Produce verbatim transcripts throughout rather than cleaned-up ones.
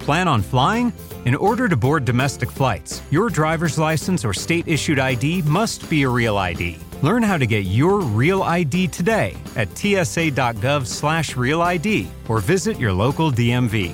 Plan on flying? In order to board domestic flights, your driver's license or state-issued I D must be a real I D. Learn how to get your real I D today at tsa.gov slash real ID or visit your local D M V.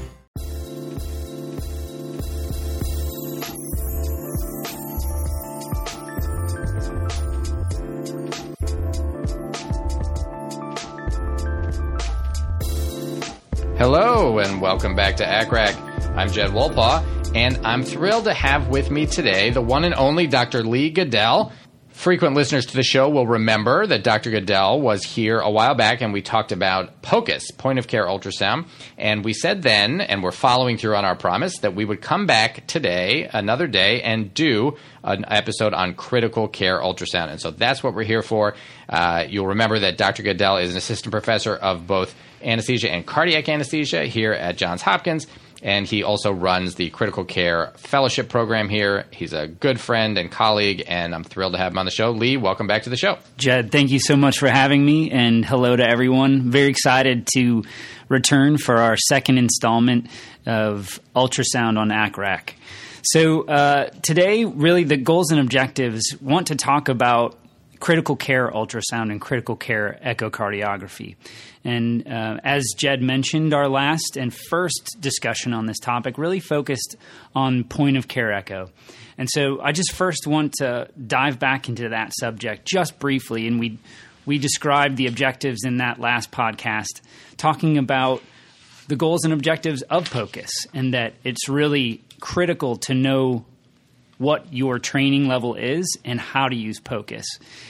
Hello, and welcome back to A C R A C. I'm Jed Wolpaw, and I'm thrilled to have with me today the one and only Doctor Lee Goodell. Frequent listeners to the show will remember that Doctor Goodell was here a while back, and we talked about POCUS, point-of-care ultrasound. And we said then, and we're following through on our promise, that we would come back today, another day, and do an episode on critical care ultrasound. And so that's what we're here for. Uh, you'll remember that Doctor Goodell is an assistant professor of both anesthesia and cardiac anesthesia here at Johns Hopkins, and he also runs the critical care fellowship program here. He's a good friend and colleague, and I'm thrilled to have him on the show. Lee, welcome back to the show. Jed, thank you so much for having me, and hello to everyone. Very excited to return for our second installment of ultrasound on A C R A C. So uh, today, really, the goals and objectives want to talk about critical care ultrasound and critical care echocardiography. And uh, as Jed mentioned, our last and first discussion on this topic really focused on point-of-care echo. And so I just first want to dive back into that subject just briefly. And we we described the objectives in that last podcast, talking about the goals and objectives of POCUS, and that it's really critical to know what your training level is and how to use POCUS.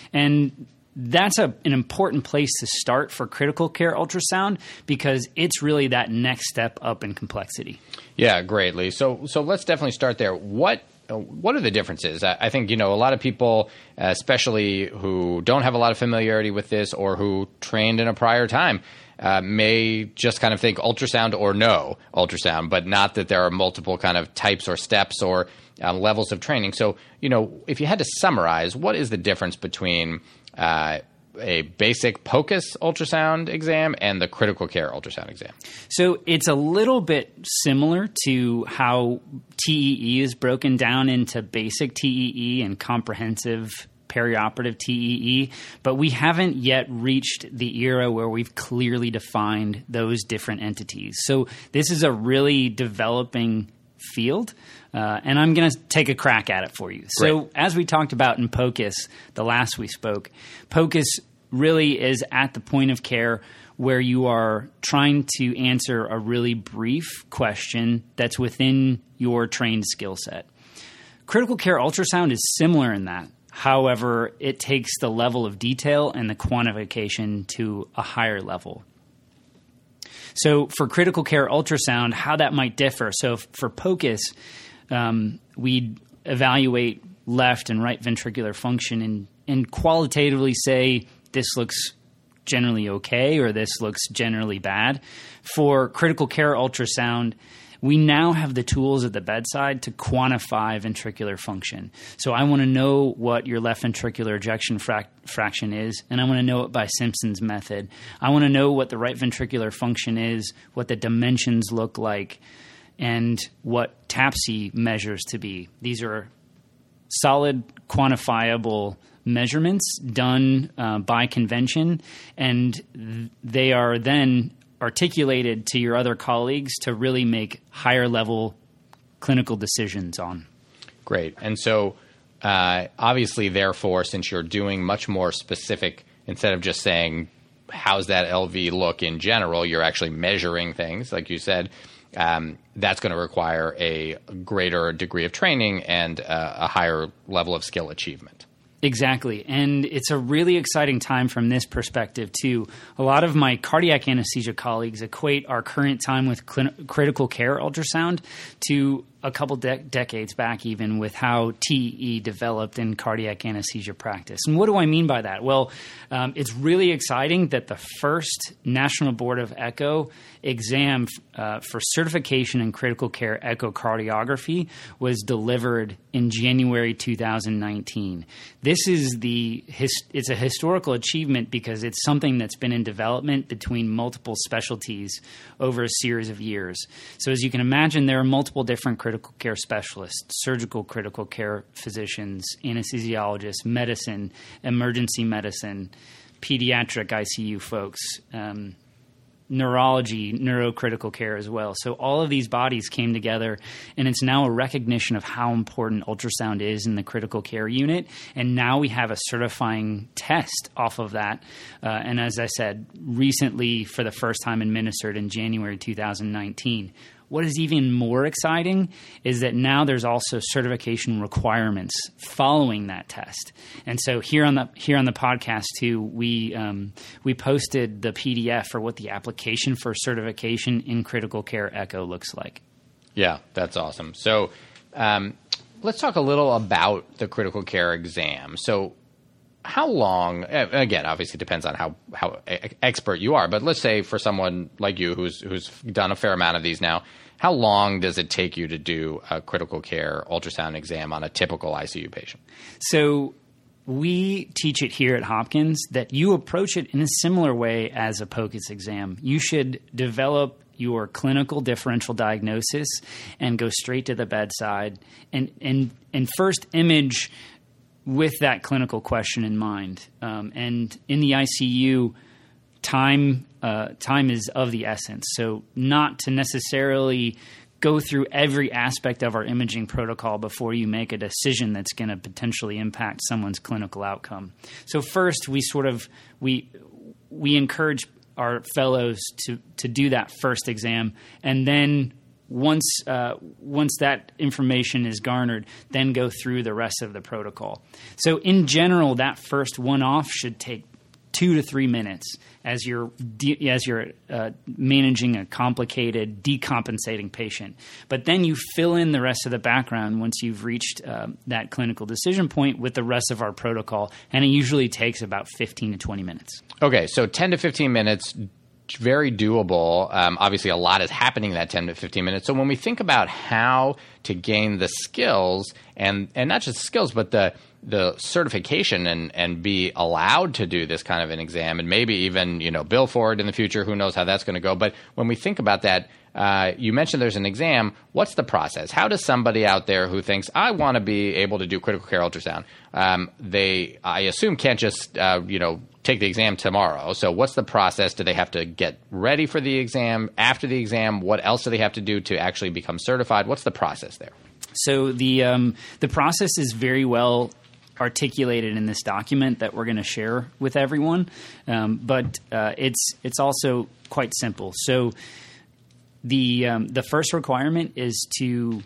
And that's a, an important place to start for critical care ultrasound, because it's really that next step up in complexity. Yeah, great, Lee. So, so let's definitely start there. What what are the differences? I, I think, you know, a lot of people, especially who don't have a lot of familiarity with this or who trained in a prior time, uh, may just kind of think ultrasound or no ultrasound, but not that there are multiple kind of types or steps or um, levels of training. So, you know, if you had to summarize, what is the difference between Uh, a basic POCUS ultrasound exam and the critical care ultrasound exam? So it's a little bit similar to how T E E is broken down into basic T E E and comprehensive perioperative T E E, but we haven't yet reached the era where we've clearly defined those different entities. So this is a really developing field. Uh, and I'm going to take a crack at it for you. So Great. As we talked about in POCUS, the last we spoke, POCUS really is at the point of care where you are trying to answer a really brief question that's within your trained skill set. Critical care ultrasound is similar in that. However, it takes the level of detail and the quantification to a higher level. So for critical care ultrasound, how that might differ. So for POCUS, Um, we evaluate left and right ventricular function and, and qualitatively say this looks generally okay or this looks generally bad. For critical care ultrasound, we now have the tools at the bedside to quantify ventricular function. So I want to know what your left ventricular ejection frac- fraction is, and I want to know it by Simpson's method. I want to know what the right ventricular function is, what the dimensions look like, and what T A P S I measures to be. These are solid, quantifiable measurements done uh, by convention, and th- they are then articulated to your other colleagues to really make higher-level clinical decisions on. Great. And so uh, obviously, therefore, since you're doing much more specific, instead of just saying, how's that L V look in general, you're actually measuring things, like you said. Um, that's going to require a greater degree of training and uh, a higher level of skill achievement. Exactly. And it's a really exciting time from this perspective, too. A lot of my cardiac anesthesia colleagues equate our current time with clin- critical care ultrasound to a couple de- decades back even with how T E E developed in cardiac anesthesia practice. And what do I mean by that? Well, um, it's really exciting that the first National Board of Echo exam uh, for certification in critical care echocardiography was delivered in January two thousand nineteen. This this is the his, it's a historical achievement because it's something that's been in development between multiple specialties over a series of years. So as you can imagine, there are multiple different critical care specialists, surgical critical care physicians, anesthesiologists, medicine, emergency medicine, pediatric I C U folks, um, neurology, neurocritical care as well. So all of these bodies came together, and it's now a recognition of how important ultrasound is in the critical care unit. And now we have a certifying test off of that. Uh, and as I said, recently for the first time administered in January two thousand nineteen. What is even more exciting is that now there's also certification requirements following that test. And so here on the here on the podcast too, we um, we posted the P D F for what the application for certification in critical care echo looks like. Yeah, that's awesome. So um, let's talk a little about the critical care exam. So how long, again, obviously it depends on how, how expert you are, but let's say for someone like you who's who's done a fair amount of these now, how long does it take you to do a critical care ultrasound exam on a typical I C U patient? So we teach it here at Hopkins that you approach it in a similar way as a POCUS exam. You should develop your clinical differential diagnosis and go straight to the bedside and, and, and first image with that clinical question in mind. Um, and in the I C U, time uh, time is of the essence. So not to necessarily go through every aspect of our imaging protocol before you make a decision that's going to potentially impact someone's clinical outcome. So first, we sort of we we encourage our fellows to to do that first exam, and then Once uh, once that information is garnered, then go through the rest of the protocol. So in general, that first one-off should take two to three minutes as you're de- as you're uh, managing a complicated, decompensating patient. But then you fill in the rest of the background once you've reached uh, that clinical decision point with the rest of our protocol, and it usually takes about fifteen to twenty minutes. Okay, so ten to fifteen minutes. Very doable. Um, obviously, a lot is happening in that ten to fifteen minutes. So when we think about how to gain the skills, and, and not just skills, but the the certification and, and be allowed to do this kind of an exam, and maybe even, you know, bill for it in the future, who knows how that's going to go. But when we think about that, uh, you mentioned there's an exam. What's the process? How does somebody out there who thinks, I want to be able to do critical care ultrasound, um, they, I assume, can't just, uh, you know, take the exam tomorrow. So what's the process? Do they have to get ready for the exam? After the exam, what else do they have to do to actually become certified? What's the process there? So the um, the process is very well articulated in this document that we're going to share with everyone, um, but uh, it's it's also quite simple. So the um, the first requirement is to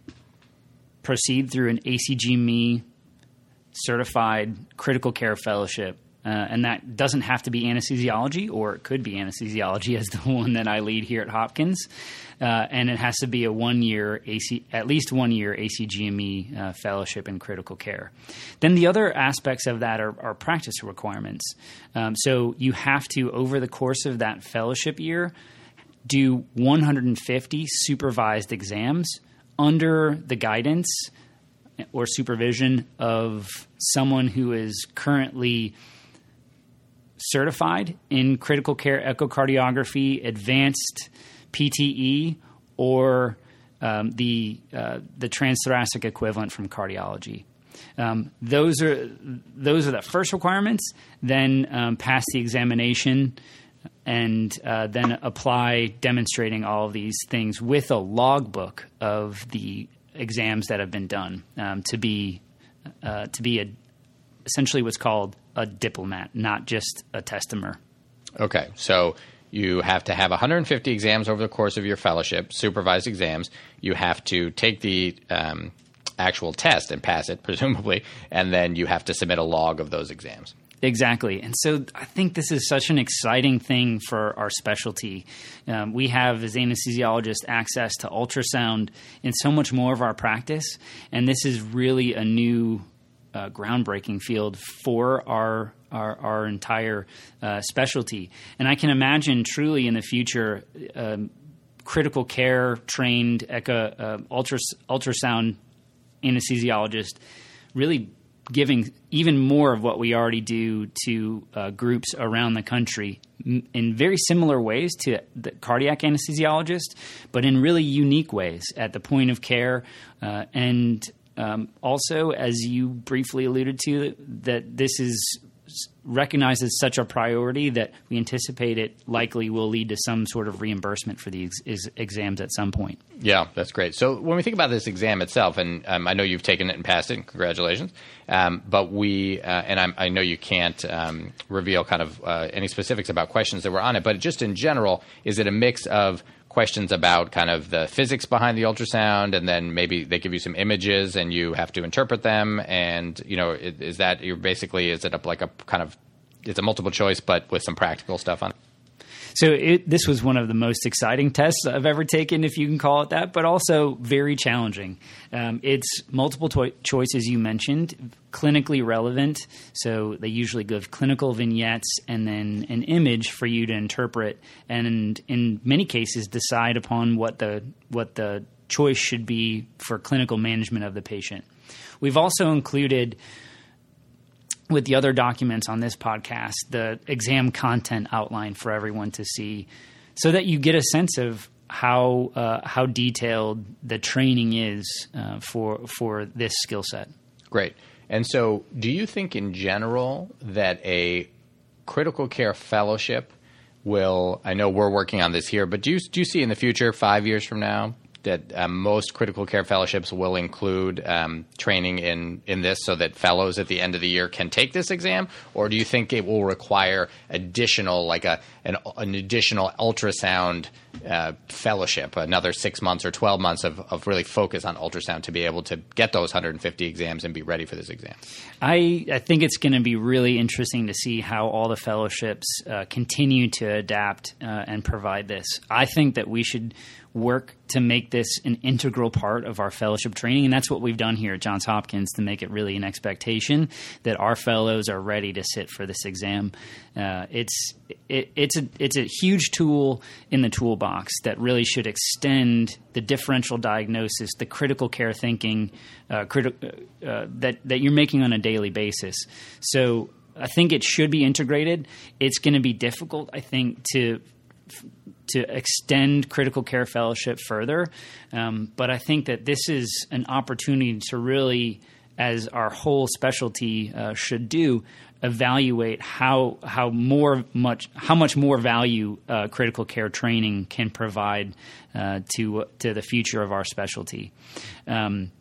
proceed through an A C G M E certified critical care fellowship. Uh, and that doesn't have to be anesthesiology, or it could be anesthesiology as the one that I lead here at Hopkins. Uh, and it has to be a one-year, A C, at least one-year A C G M E uh, fellowship in critical care. Then the other aspects of that are, are practice requirements. Um, so you have to, over the course of that fellowship year, do one hundred fifty supervised exams under the guidance or supervision of someone who is currently certified in critical care echocardiography, advanced P T E, or um, the uh, the transthoracic equivalent from cardiology. Um, those are those are the first requirements. Then um, pass the examination, and uh, then apply demonstrating all of these things with a logbook of the exams that have been done um, to be uh, to be a, essentially what's called a diplomat, not just a testimer. Okay, so you have to have one hundred fifty exams over the course of your fellowship, supervised exams. You have to take the um, actual test and pass it, presumably, and then you have to submit a log of those exams. Exactly. And so I think this is such an exciting thing for our specialty. Um, we have, as anesthesiologists, access to ultrasound in so much more of our practice, and this is really a new Uh, groundbreaking field for our our, our entire uh, specialty. And I can imagine truly in the future um, critical care trained echo, uh, ultras, ultrasound anesthesiologist really giving even more of what we already do to uh, groups around the country m- in very similar ways to the cardiac anesthesiologist, but in really unique ways at the point of care. Uh, and um, also, as you briefly alluded to, that this is recognized as such a priority that we anticipate it likely will lead to some sort of reimbursement for these ex- exams at some point. Yeah, that's great. So when we think about this exam itself, and um, I know you've taken it and passed it, and congratulations, um, but we, uh, and I'm, I know you can't um, reveal kind of uh, any specifics about questions that were on it, but just in general, is it a mix of questions about kind of the physics behind the ultrasound, and then maybe they give you some images and you have to interpret them, and, you know, is, is that, you're basically, is it a, like a kind of, it's a multiple choice but with some practical stuff on it? So it, this was one of the most exciting tests I've ever taken, if you can call it that, but also very challenging. Um, it's multiple to- choice, as you mentioned, clinically relevant. So they usually give clinical vignettes and then an image for you to interpret, and in many cases decide upon what the what the choice should be for clinical management of the patient. We've also included, with the other documents on this podcast, the exam content outline for everyone to see, so that you get a sense of how uh, how detailed the training is uh, for for this skill set. Great. And so do you think in general that a critical care fellowship will, I know we're working on this here, but do you, do you see in the future, five years from now, that um, most critical care fellowships will include um, training in, in this, so that fellows at the end of the year can take this exam? Or do you think it will require additional, like a an, an additional ultrasound uh, fellowship, another six months or twelve months of, of really focus on ultrasound to be able to get those one hundred fifty exams and be ready for this exam? I, I think it's going to be really interesting to see how all the fellowships uh, continue to adapt uh, and provide this. I think that we should work to make this an integral part of our fellowship training, and that's what we've done here at Johns Hopkins, to make it really an expectation that our fellows are ready to sit for this exam. Uh, it's it, it's a it's a huge tool in the toolbox that really should extend the differential diagnosis, the critical care thinking uh, criti- uh, that that you're making on a daily basis. So I think it should be integrated. It's going to be difficult, I think, to to extend critical care fellowship further. Um, but I think that this is an opportunity to really, as our whole specialty uh, should do, evaluate how how more much how much more value uh, critical care training can provide uh, to to the future of our specialty. Um,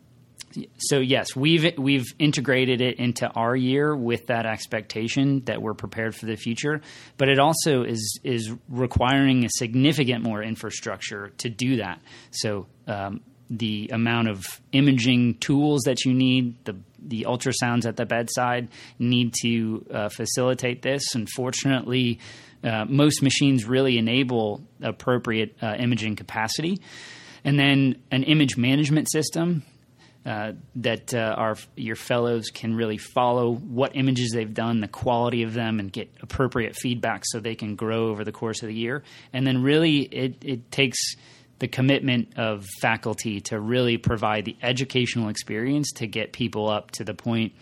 So yes, we've we've integrated it into our year with that expectation that we're prepared for the future, but it also is is requiring a significant more infrastructure to do that. So um, the amount of imaging tools that you need, the the ultrasounds at the bedside need to uh, facilitate this. Unfortunately, uh, most machines really enable appropriate uh, imaging capacity, and then an image management system Uh, that uh, our your fellows can really follow what images they've done, the quality of them, and get appropriate feedback so they can grow over the course of the year. And then really it, it takes the commitment of faculty to really provide the educational experience to get people up to the point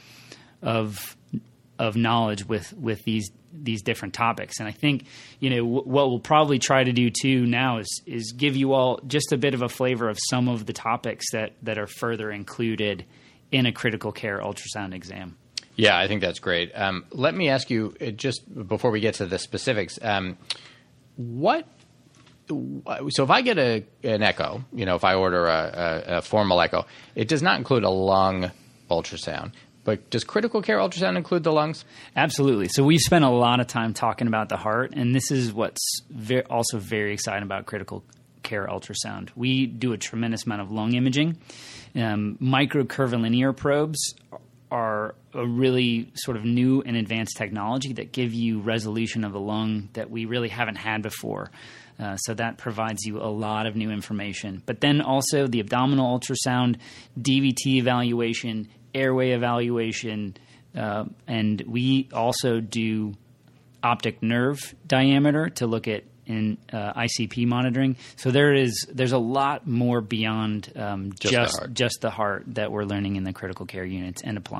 of of knowledge with, with these these different topics. And I think, you know, w- what we'll probably try to do too now is is give you all just a bit of a flavor of some of the topics that, that are further included in a critical care ultrasound exam. Yeah, I think that's great. Um, let me ask you, uh, just before we get to the specifics, um, what so if I get a an echo, you know, if I order a, a, a formal echo, it does not include a lung ultrasound. But does critical care ultrasound include the lungs? Absolutely. So we've spent a lot of time talking about the heart, and this is what's very, also very exciting about critical care ultrasound. We do a tremendous amount of lung imaging. Um, microcurvilinear probes are a really sort of new and advanced technology that give you resolution of the lung that we really haven't had before. Uh, so that provides you a lot of new information. But then also the abdominal ultrasound, D V T evaluation, airway evaluation, uh, and we also do optic nerve diameter to look at in uh, I C P monitoring. So there is there's a lot more beyond um, just just the heart. just the heart that we're learning in the critical care units and applying.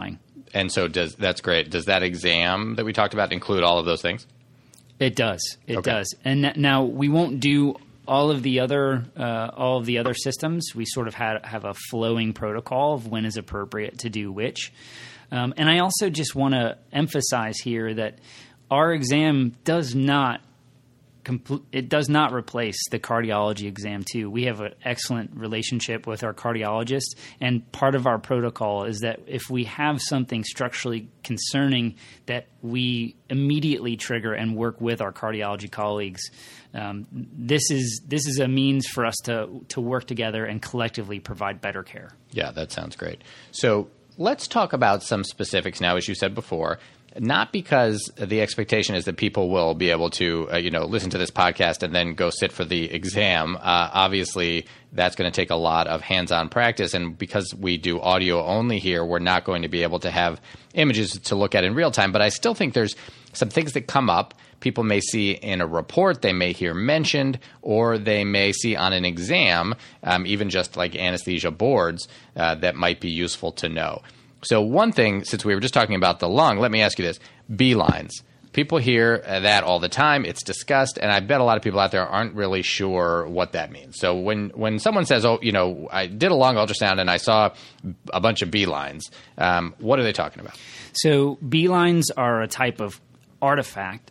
and so does that's great. Does that exam that we talked about include all of those things? It does. It Okay. does. And n- now we won't do all of the other uh, all of the other systems. We sort of had, have a flowing protocol of when is appropriate to do which. Um, and I also just want to emphasize here that our exam does not compl- it does not replace the cardiology exam too. We have an excellent relationship with our cardiologist, and part of our protocol is that if we have something structurally concerning, that we immediately trigger and work with our cardiology colleagues. Um, this is this is a means for us to to work together and collectively provide better care. Yeah, that sounds great. So let's talk about some specifics now, as you said before. Not because the expectation is that people will be able to, uh, you know, listen to this podcast and then go sit for the exam. Uh, obviously, that's going to take a lot of hands-on practice. And because we do audio only here, we're not going to be able to have images to look at in real time. But I still think there's some things that come up. People may see in a report, they may hear mentioned, or they may see on an exam, um, even just like anesthesia boards, uh, that might be useful to know. So one thing, since we were just talking about the lung, let me ask you this. B-lines. People hear that all the time. It's discussed, and I bet a lot of people out there aren't really sure what that means. So when, when someone says, oh, you know, I did a lung ultrasound and I saw a bunch of B-lines, um, what are they talking about? So B-lines are a type of artifact,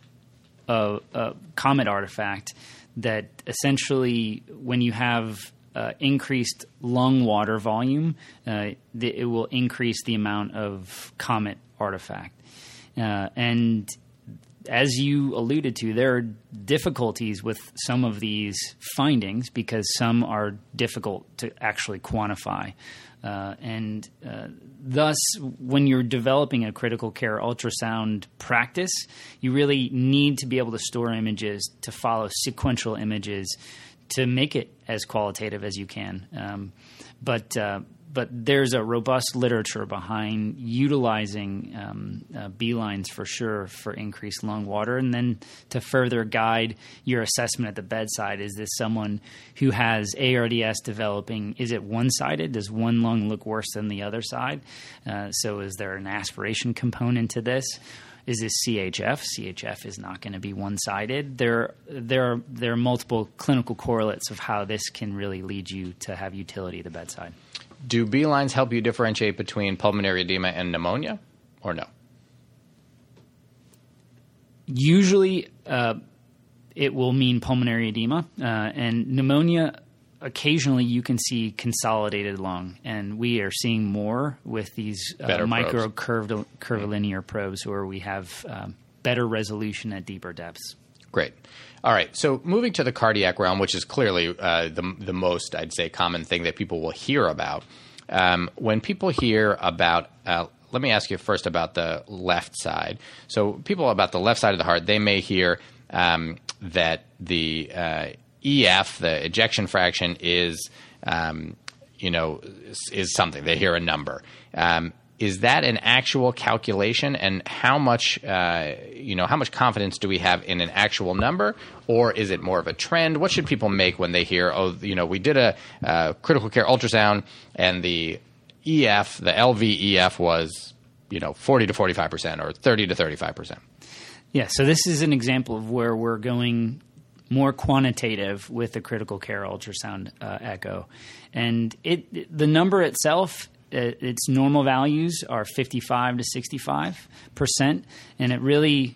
a, a comet artifact, that essentially when you have Uh, increased lung water volume, uh, the, it will increase the amount of comet artifact. Uh, and as you alluded to, there are difficulties with some of these findings because some are difficult to actually quantify. Uh, and uh, thus, when you're developing a critical care ultrasound practice, you really need to be able to store images, to follow sequential images, to make it as qualitative as you can. Um, but uh, but there's a robust literature behind utilizing um, uh, B-lines for sure for increased lung water. And then to further guide your assessment at the bedside, is this someone who has A R D S developing? Is it one-sided? Does one lung look worse than the other side? Uh, so is there an aspiration component to this? Is this C H F? C H F is not going to be one-sided. There, there, are, there are multiple clinical correlates of how this can really lead you to have utility at the bedside. Do B-lines help you differentiate between pulmonary edema and pneumonia, or no? Usually, uh, it will mean pulmonary edema, uh, and pneumonia. Occasionally, you can see consolidated lung, and we are seeing more with these uh, micro curved, curvilinear probes where we have um, better resolution at deeper depths. Great. All right. So moving to the cardiac realm, which is clearly uh, the the most, I'd say, common thing that people will hear about. Um, when people hear about uh, let me ask you first about the left side. So people about the left side of the heart, they may hear um, that the uh, E F, the ejection fraction, is, um, you know, is, is something. They hear a number. Um, is that an actual calculation, and how much, uh, you know, how much confidence do we have in an actual number, or is it more of a trend? What should people make when they hear, oh, you know, we did a uh, critical care ultrasound and the E F, the L V E F was, you know, forty to forty-five percent or thirty to thirty-five percent? Yeah. So this is an example of where we're going more quantitative with the critical care ultrasound uh, echo. And it the number itself, it, its normal values are fifty-five to sixty-five percent, and it really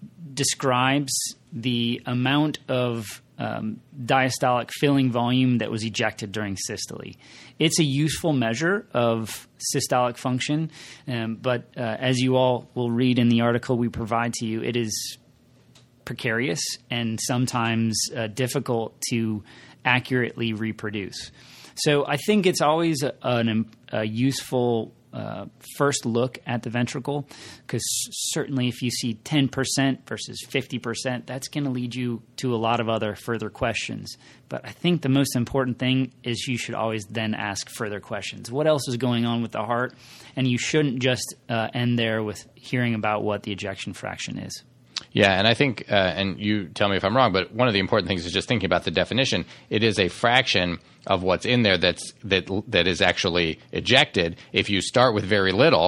describes the amount of um, diastolic filling volume that was ejected during systole. It's a useful measure of systolic function, um, but uh, as you all will read in the article we provide to you, it is precarious and sometimes uh, difficult to accurately reproduce. So I think it's always a, an, a useful uh, first look at the ventricle, because certainly if you see ten percent versus fifty percent, that's going to lead you to a lot of other further questions. But I think the most important thing is you should always then ask further questions. What else is going on with the heart? And you shouldn't just uh, end there with hearing about what the ejection fraction is. Yeah, and I think, uh, and you tell me if I'm wrong, but one of the important things is just thinking about the definition. It is a fraction of what's in there that's that that is actually ejected. If you start with very little,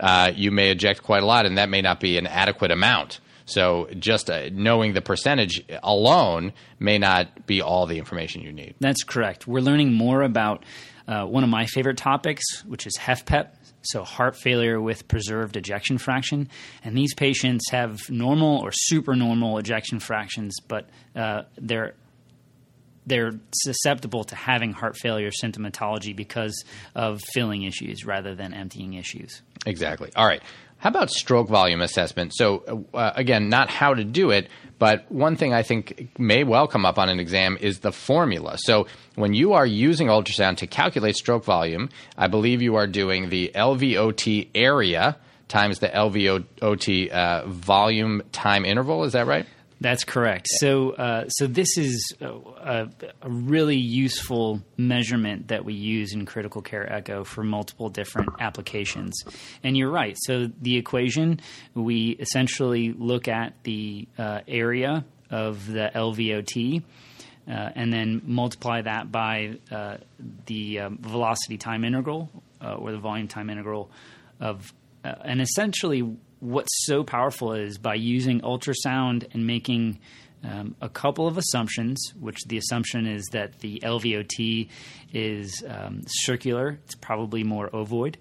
uh, you may eject quite a lot, and that may not be an adequate amount. So just uh, knowing the percentage alone may not be all the information you need. That's correct. We're learning more about uh, one of my favorite topics, which is HFpEP, so heart failure with preserved ejection fraction. And these patients have normal or supernormal ejection fractions, but uh, they're they're susceptible to having heart failure symptomatology because of filling issues rather than emptying issues. Exactly. All right. How about stroke volume assessment? So, uh, again, not how to do it, but one thing I think may well come up on an exam is the formula. So when you are using ultrasound to calculate stroke volume, I believe you are doing the L V O T area times the L V O T uh, volume time interval. Is that right? That's correct. So, uh, so this is a, a really useful measurement that we use in critical care echo for multiple different applications. And you're right. So the equation, we essentially look at the uh, area of the L V O T uh, and then multiply that by uh, the um, velocity time integral uh, or the volume time integral of, uh, and essentially what's so powerful is by using ultrasound and making um, a couple of assumptions, which the assumption is that the L V O T is um, circular. It's probably more ovoid.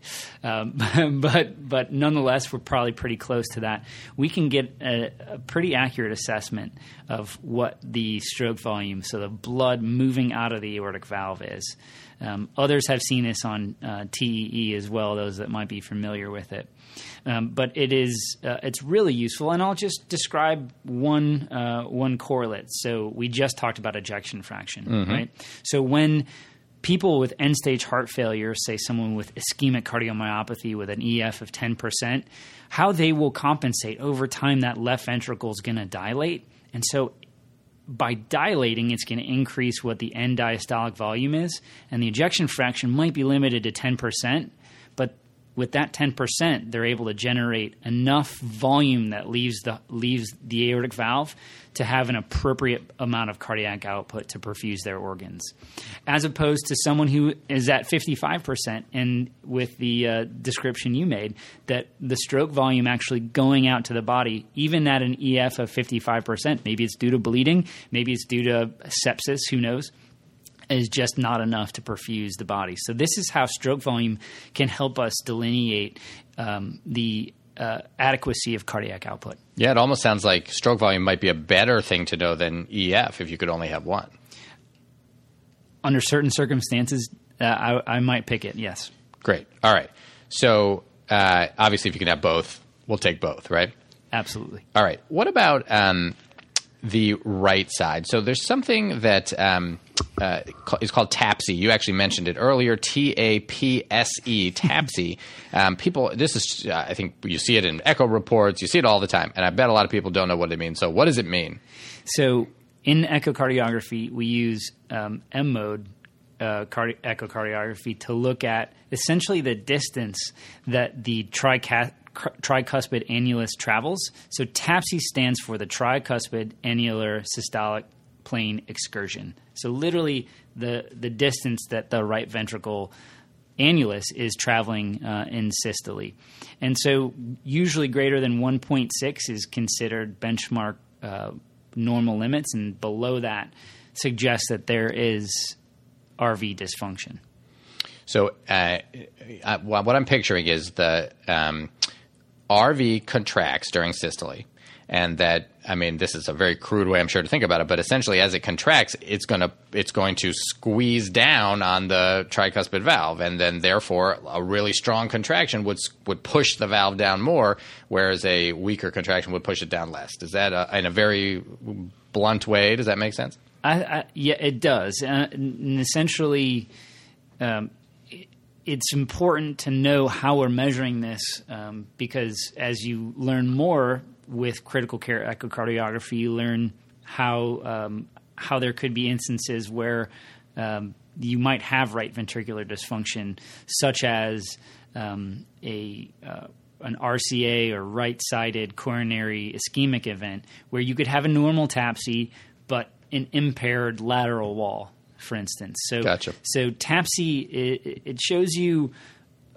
Um, but but nonetheless, we're probably pretty close to that. We can get a, a pretty accurate assessment of what the stroke volume, so the blood moving out of the aortic valve is. Um, others have seen this on uh, T E E as well, those that might be familiar with it. Um, but it is uh, it's really useful, and I'll just describe one uh, one correlate. So we just talked about ejection fraction, mm-hmm. right? So when people with end-stage heart failure, say someone with ischemic cardiomyopathy with an E F of ten percent, how they will compensate over time, that left ventricle is going to dilate. And so by dilating, it's going to increase what the end diastolic volume is, and the ejection fraction might be limited to ten percent, but with that ten percent, they're able to generate enough volume that leaves the leaves the aortic valve to have an appropriate amount of cardiac output to perfuse their organs, as opposed to someone who is at fifty-five percent. And with the uh, description you made, that the stroke volume actually going out to the body, even at an E F of fifty-five percent, maybe it's due to bleeding, maybe it's due to sepsis, who knows, is just not enough to perfuse the body. So this is how stroke volume can help us delineate um, the uh, adequacy of cardiac output. Yeah, it almost sounds like stroke volume might be a better thing to know than E F if you could only have one. Under certain circumstances, uh, I, I might pick it, yes. Great. All right. So uh, obviously if you can have both, we'll take both, right? Absolutely. All right. What about um, the right side? So there's something that um, uh, is called TAPSE. You actually mentioned it earlier, T A P S E, TAPSE. Um, people, this is, uh, I think you see it in echo reports. You see it all the time. And I bet a lot of people don't know what it means. So what does it mean? So in echocardiography, we use um, M-mode uh, cardi- echocardiography to look at essentially the distance that the trica- tricuspid annulus travels. So TAPSE stands for the tricuspid annular systolic plane excursion. So literally the the distance that the right ventricle annulus is traveling uh, in systole. And so usually greater than one point six is considered benchmark uh, normal limits, and below that suggests that there is R V dysfunction. So uh, uh, what I'm picturing is the um, R V contracts during systole, and that, I mean, this is a very crude way, I'm sure, to think about it, but essentially as it contracts, it's going to it's going to squeeze down on the tricuspid valve, and then therefore a really strong contraction would would push the valve down more, whereas a weaker contraction would push it down less. Is that a, in a very blunt way? Does that make sense? I, I, yeah, it does. Uh, and essentially, um, it, it's important to know how we're measuring this um, because as you learn more with critical care echocardiography, you learn how um, how there could be instances where um, you might have right ventricular dysfunction, such as um, a uh, an R C A or right-sided coronary ischemic event, where you could have a normal TAPSE but an impaired lateral wall, for instance. So, gotcha. so TAPSE, it, it shows you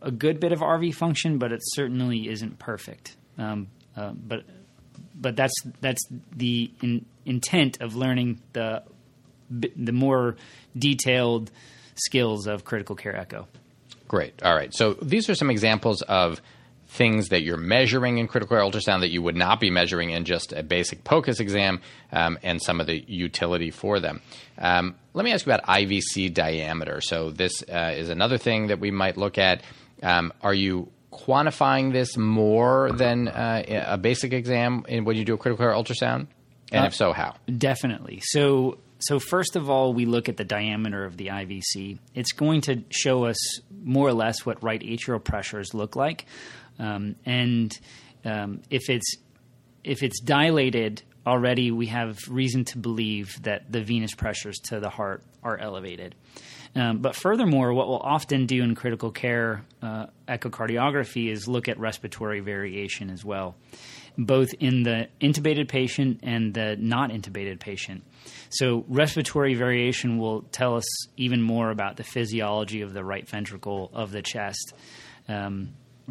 a good bit of R V function, but it certainly isn't perfect. Um, uh, but but that's that's the in, intent of learning the the more detailed skills of critical care echo. Great. All right. So these are some examples of things that you're measuring in critical care ultrasound that you would not be measuring in just a basic POCUS exam, um, and some of the utility for them. Um, let me ask you about I V C diameter. So this uh, is another thing that we might look at. Um, are you quantifying this more than uh, a basic exam in, when you do a critical care ultrasound? And uh, if so, how? Definitely. So So first of all, we look at the diameter of the I V C. It's going to show us more or less what right atrial pressures look like. Um, and um, if it's if it's dilated already, we have reason to believe that the venous pressures to the heart are elevated. Um, but furthermore, what we'll often do in critical care uh, echocardiography is look at respiratory variation as well, both in the intubated patient and the not intubated patient. So respiratory variation will tell us even more about the physiology of the right ventricle of the chest, um,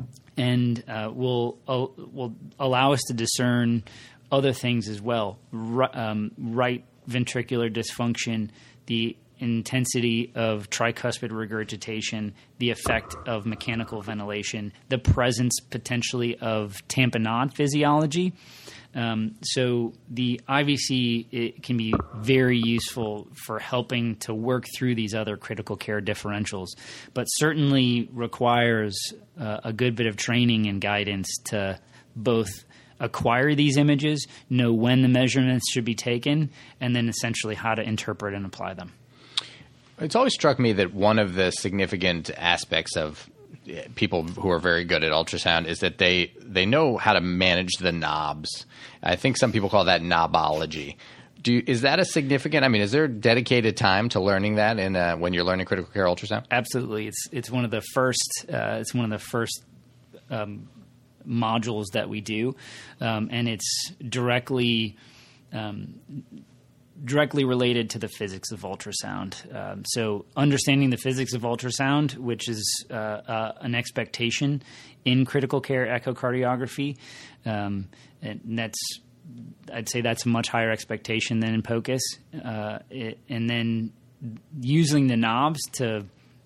and uh, will uh, will allow us to discern other things as well. R- um, right ventricular dysfunction, the intensity of tricuspid regurgitation, the effect of mechanical ventilation, the presence potentially of tamponade physiology. Um, so the I V C it can be very useful for helping to work through these other critical care differentials, but certainly requires uh, a good bit of training and guidance to both acquire these images, know when the measurements should be taken, and then essentially how to interpret and apply them. It's always struck me that one of the significant aspects of people who are very good at ultrasound is that they they know how to manage the knobs. I think some people call that knobology. Do you, is that a significant? I mean, is there dedicated time to learning that in uh, when you're learning critical care ultrasound? Absolutely, it's it's one of the first. Uh, it's one of the first um, modules that we do, um, and it's directly. Um, directly related to the physics of ultrasound. Um, so understanding the physics of ultrasound, which is uh, uh, an expectation in critical care echocardiography, um, and that's I'd say that's a much higher expectation than in POCUS. Uh, it, and then using the knobs to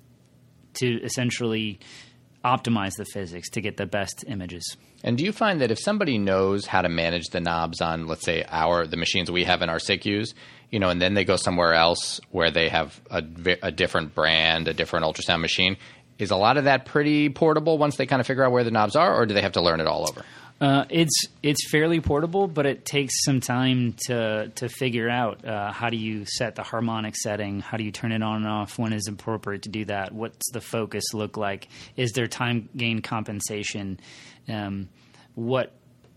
to essentially optimize the physics to get the best images. And do you find that if somebody knows how to manage the knobs on, let's say, our the machines we have in our S I C Us, you know, and then they go somewhere else where they have a, a different brand, a different ultrasound machine, is a lot of that pretty portable once they kind of figure out where the knobs are, or do they have to learn it all over? Uh, it's it's fairly portable, but it takes some time to to figure out uh, how do you set the harmonic setting, how do you turn it on and off, when is appropriate to do that, what's the focus look like, is there time gain compensation, um, what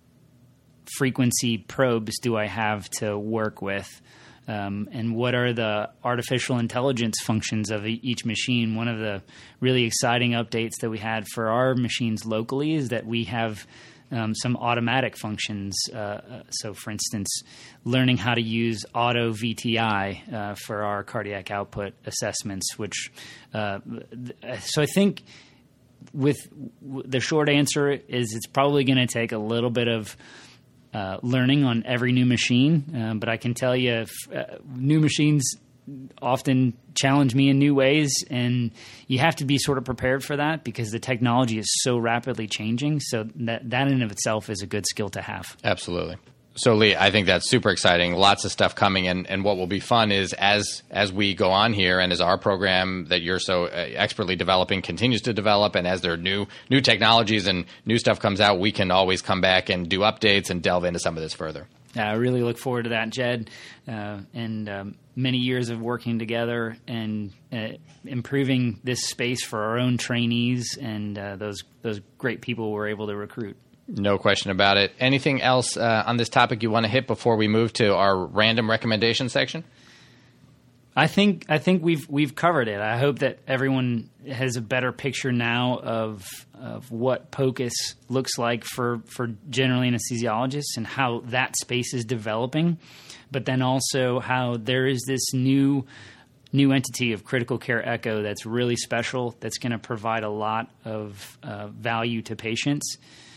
frequency probes do I have to work with, um, and what are the artificial intelligence functions of each machine. One of the really exciting updates that we had for our machines locally is that we have Um, some automatic functions. Uh, so, for instance, learning how to use auto V T I uh, for our cardiac output assessments. Which, uh, th- so I think, with w- the short answer is it's probably going to take a little bit of uh, learning on every new machine. Uh, but I can tell you, if, uh, new machines often challenge me in new ways, and you have to be sort of prepared for that because the technology is so rapidly changing. So that that in of itself is a good skill to have. Absolutely. So, Lee, I think that's super exciting. Lots of stuff coming, and, and what will be fun is as as we go on here, and as our program that you're so uh, expertly developing continues to develop, and as there are new new technologies and new stuff comes out, we can always come back and do updates and delve into some of this further. I really look forward to that, Jed, uh, and um, many years of working together and uh, improving this space for our own trainees and uh, those those great people we're able to recruit. No question about it. Anything else uh, on this topic you want to hit before we move to our random recommendation section? I think I think we've we've covered it. I hope that everyone has a better picture now of of what POCUS looks like for, for general anesthesiologists and how that space is developing, but then also how there is this new new entity of Critical Care Echo that's really special, that's going to provide a lot of uh, value to patients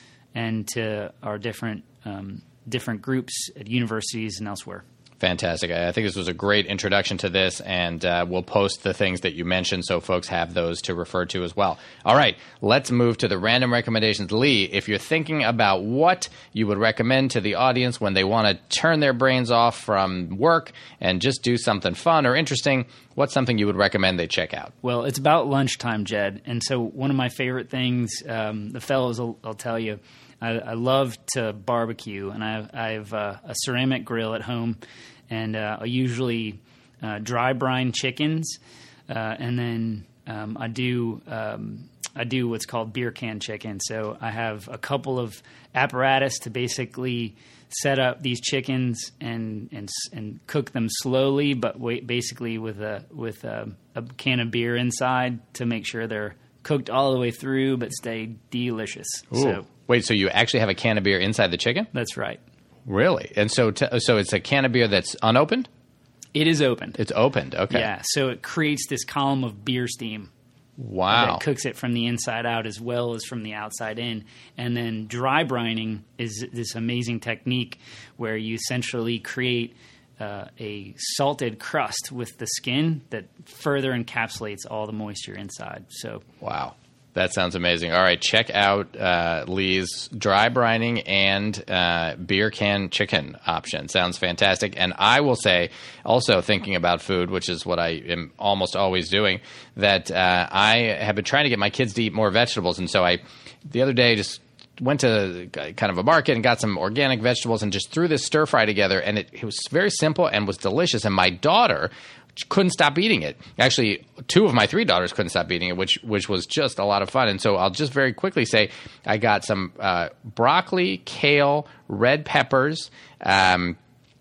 and to our different um, different groups at universities and elsewhere. Fantastic. I think this was a great introduction to this, and uh, we'll post the things that you mentioned so folks have those to refer to as well. All right, let's move to the random recommendations. Lee, if you're thinking about what you would recommend to the audience when they want to turn their brains off from work and just do something fun or interesting, what's something you would recommend they check out? Well, it's about lunchtime, Jed, and so one of my favorite things, um, the fellows will, will tell you, I, I love to barbecue, and I have, I have uh, a ceramic grill at home. And uh, I usually uh, dry brine chickens, uh, and then um, I do um, I do what's called beer can chicken. So I have a couple of apparatus to basically set up these chickens and and and cook them slowly, but wait, basically with a with a, a can of beer inside to make sure they're cooked all the way through, but stay delicious. Ooh. So wait, so you actually have a can of beer inside the chicken? That's right. Really? And so t- so it's a can of beer that's unopened? It is opened. It's opened, okay. Yeah, so it creates this column of beer steam. Wow. That cooks it from the inside out as well as from the outside in. And then dry brining is this amazing technique where you essentially create uh, a salted crust with the skin that further encapsulates all the moisture inside. So wow. That sounds amazing. All right, check out uh, Lee's dry brining and uh, beer can chicken option. Sounds fantastic. And I will say, also thinking about food, which is what I am almost always doing, that uh, I have been trying to get my kids to eat more vegetables. And so I, the other day, just went to kind of a market and got some organic vegetables and just threw this stir fry together. And it, it was very simple and was delicious. And my daughter couldn't stop eating it. Actually, two of my three daughters couldn't stop eating it, which which was just a lot of fun. And so I'll just very quickly say I got some uh, broccoli, kale, red peppers, um,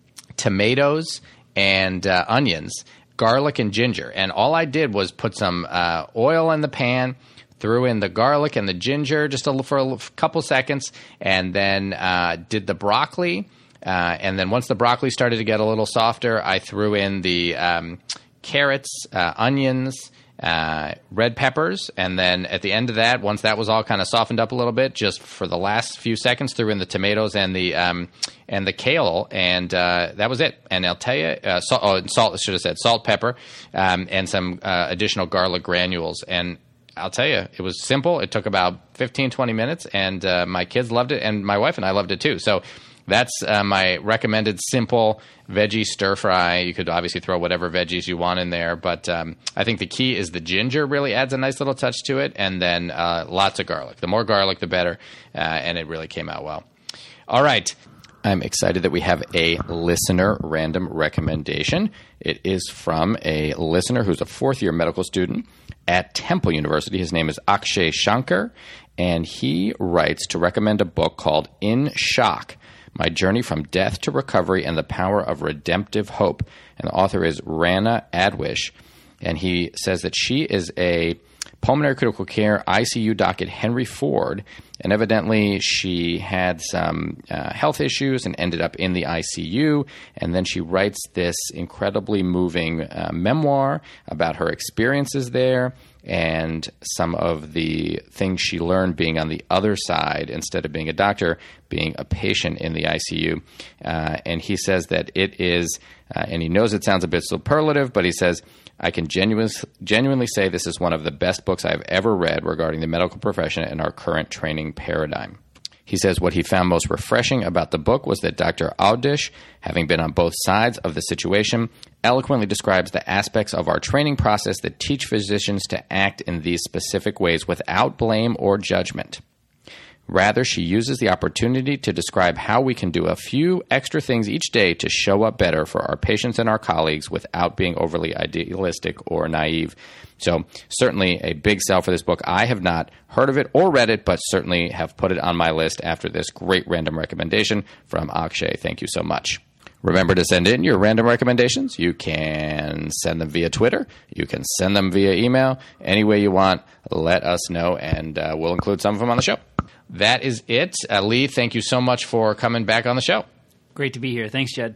tomatoes, and uh, onions, garlic, and ginger. And all I did was put some uh, oil in the pan, threw in the garlic and the ginger just a, for a couple seconds, and then uh, did the broccoli. Uh, and then once the broccoli started to get a little softer, I threw in the um, carrots, uh, onions, uh, red peppers. And then at the end of that, once that was all kind of softened up a little bit, just for the last few seconds, threw in the tomatoes and the um, and the kale. And uh, that was it. And I'll tell you, uh, salt, oh, salt, I should have said salt, pepper, um, and some uh, additional garlic granules. And I'll tell you, it was simple. It took about fifteen, twenty minutes. And uh, my kids loved it. And my wife and I loved it too. So that's uh, my recommended simple veggie stir fry. You could obviously throw whatever veggies you want in there, but um, I think the key is the ginger really adds a nice little touch to it, and then uh, lots of garlic. The more garlic, the better, uh, and it really came out well. All right. I'm excited that we have a listener random recommendation. It is from a listener who's a fourth-year medical student at Temple University. His name is Akshay Shankar, and he writes to recommend a book called In Shock: My Journey from Death to Recovery and the Power of Redemptive Hope. And the author is Rana Adwish. And he says that she is a pulmonary critical care I C U doc at Henry Ford. And evidently she had some uh, health issues and ended up in the I C U. And then she writes this incredibly moving uh, memoir about her experiences there and some of the things she learned being on the other side instead of being a doctor, being a patient in the I C U. Uh, and he says that it is, uh, and he knows it sounds a bit superlative, but he says, I can genuinely, genuinely say this is one of the best books I've ever read regarding the medical profession and our current training paradigm. He says what he found most refreshing about the book was that Doctor Awdish, having been on both sides of the situation, eloquently describes the aspects of our training process that teach physicians to act in these specific ways without blame or judgment. Rather, she uses the opportunity to describe how we can do a few extra things each day to show up better for our patients and our colleagues without being overly idealistic or naive. So certainly a big sell for this book. I have not heard of it or read it, but certainly have put it on my list after this great random recommendation from Akshay. Thank you so much. Remember to send in your random recommendations. You can send them via Twitter. You can send them via email. Any way you want, let us know, and uh, we'll include some of them on the show. That is it. Uh, Lee, thank you so much for coming back on the show. Great to be here. Thanks, Jed.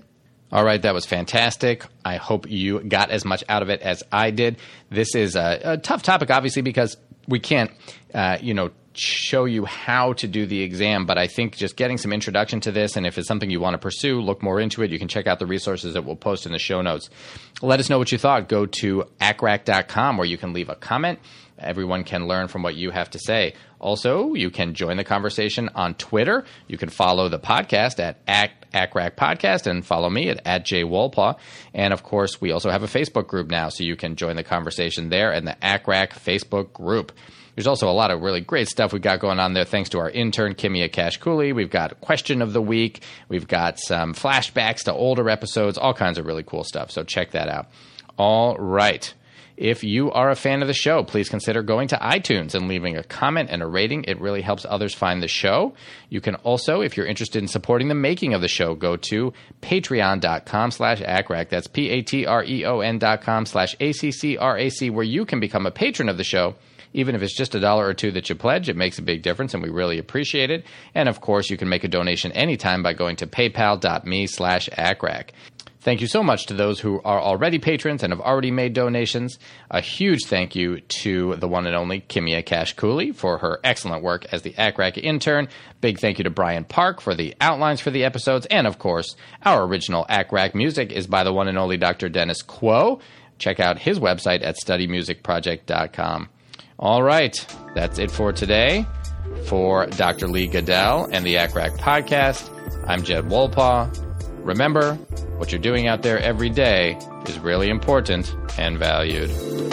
All right, that was fantastic. I hope you got as much out of it as I did. This is a, a tough topic, obviously, because we can't, uh, you know, show you how to do the exam, but I think just getting some introduction to this, and if it's something you want to pursue, look more into it. You can check out the resources that we'll post in the show notes. Let us know what you thought. Go to A C R A C dot com where you can leave a comment. Everyone can learn from what you have to say. Also, you can join the conversation on Twitter. You can follow the podcast at A C R A C Podcast and follow me at, at J Wolpaw. And of course, we also have a Facebook group now, so you can join the conversation there in the A C R A C Facebook group. There's also a lot of really great stuff we got going on there thanks to our intern, Kimia Cash-Cooley. We've got a question of the week. We've got some flashbacks to older episodes, all kinds of really cool stuff. So check that out. All right. If you are a fan of the show, please consider going to iTunes and leaving a comment and a rating. It really helps others find the show. You can also, if you're interested in supporting the making of the show, go to patreon.com slash ACRAC. That's P-A-T-R-E-O-N dot com slash A-C-C-R-A-C, where you can become a patron of the show. Even if it's just a dollar or two that you pledge, it makes a big difference, and we really appreciate it. And, of course, you can make a donation anytime by going to paypal.me slash ACRAC. Thank you so much to those who are already patrons and have already made donations. A huge thank you to the one and only Kimia Cash-Cooley for her excellent work as the A C R A C intern. Big thank you to Brian Park for the outlines for the episodes. And, of course, our original A C R A C music is by the one and only Doctor Dennis Quo. Check out his website at study music project dot com. All right, that's it for today. For Doctor Lee Goodell and the A C R A C podcast, I'm Jed Wolpaw. Remember, what you're doing out there every day is really important and valued.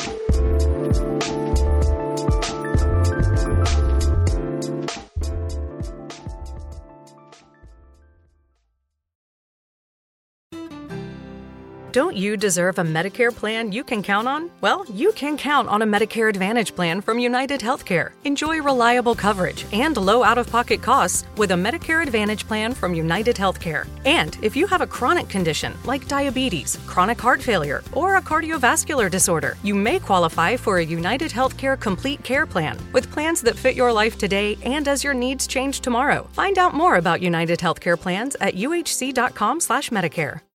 Don't you deserve a Medicare plan you can count on? Well, you can count on a Medicare Advantage plan from United Healthcare. Enjoy reliable coverage and low out-of-pocket costs with a Medicare Advantage plan from United Healthcare. And if you have a chronic condition like diabetes, chronic heart failure, or a cardiovascular disorder, you may qualify for a United Healthcare Complete Care Plan with plans that fit your life today and as your needs change tomorrow. Find out more about United Healthcare plans at U H C dot com slash Medicare.